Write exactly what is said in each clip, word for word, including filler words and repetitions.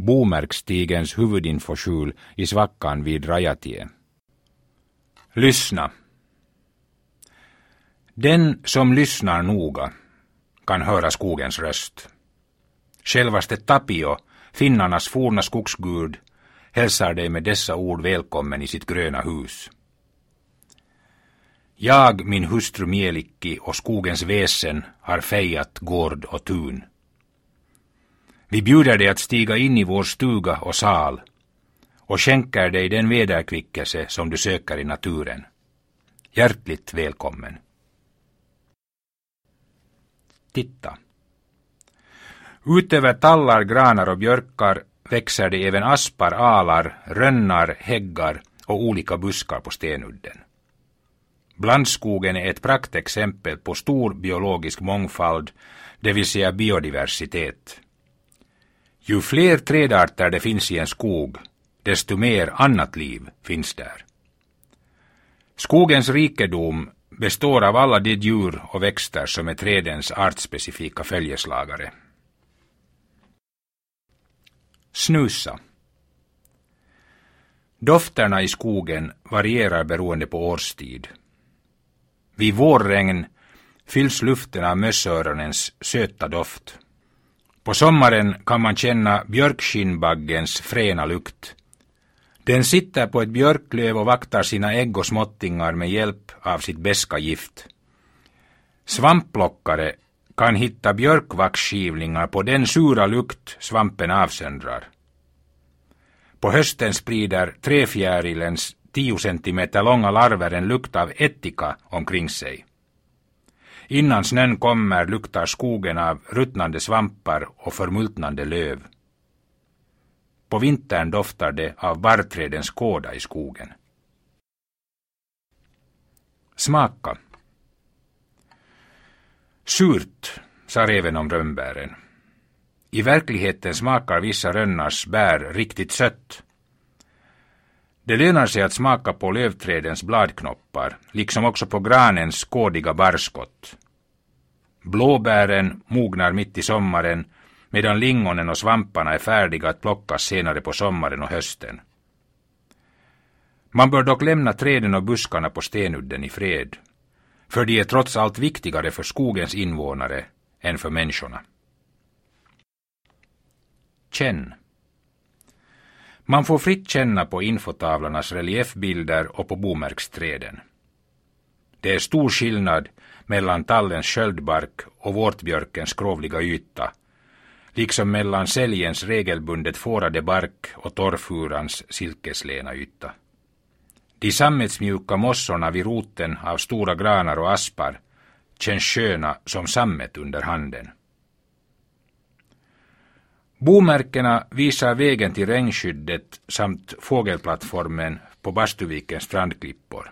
Bomärkstigens huvudinfoskjul i svackan vid Rajatie. Lyssna. Den som lyssnar noga kan höra skogens röst. Självaste Tapio, finnarnas forna skogsgud, hälsar dig med dessa ord välkommen i sitt gröna hus. Jag, min hustru Mielikki och skogens väsen har fejat gård och tun. Vi bjuder dig att stiga in i vår stuga och sal och skänker dig den vederkvickelse som du söker i naturen. Hjärtligt välkommen. Titta. Utöver tallar, granar och björkar växer det även aspar, alar, rönnar, häggar och olika buskar på Stenudden. Blandskogen är ett praktexempel på stor biologisk mångfald, det vill säga biodiversitet. Ju fler trädarter det finns i en skog, desto mer annat liv finns där. Skogens rikedom består av alla de djur och växter som är trädens artspecifika följeslagare. Snusa. Dofterna i skogen varierar beroende på årstid. Vid vårregn fylls luften av mössöronens söta doft. På sommaren kan man känna björkskinnbaggens fräna lukt. Den sitter på ett björklöv och vaktar sina ägg och småttingar med hjälp av sitt beska gift. Svampplockare kan hitta björkvaxskivlingar på den sura lukt svampen avsöndrar. På hösten sprider träfjärilens tio centimeter långa larver en lukt av ättika omkring sig. Innan snön kommer luktar skogen av ruttnande svampar och förmultnande löv. På vintern doftar det av barrträdens kåda i skogen. Smaka. Surt, sa reven om rönnbären. I verkligheten smakar vissa rönnars bär riktigt sött. Det lönar sig att smaka på lövträdens bladknoppar, liksom också på granens kådiga barrskott. Blåbären mognar mitt i sommaren, medan lingonen och svamparna är färdiga att plockas senare på sommaren och hösten. Man bör dock lämna träden och buskarna på Stenudden i fred, för de är trots allt viktigare för skogens invånare än för människorna. Känn. Man får fritt känna på infotavlarnas reliefbilder och på bomärksträden. Det är stor skillnad mellan tallens sköldbark och vårtbjörkens skrovliga yta, liksom mellan säljens regelbundet fårade bark och torrfurans silkeslena yta. De sammetsmjuka mossorna vid roten av stora granar och aspar känns sköna som sammet under handen. Bomärkena visar vägen till regnskyddet samt fågelplattformen på Bastuvikens strandklippor.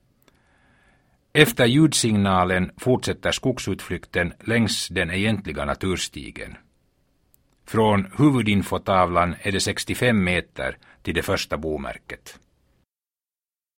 Efter ljudsignalen fortsätter skogsutflykten längs den egentliga naturstigen. Från huvudinfotavlan är det sextiofem meter till det första bomärket.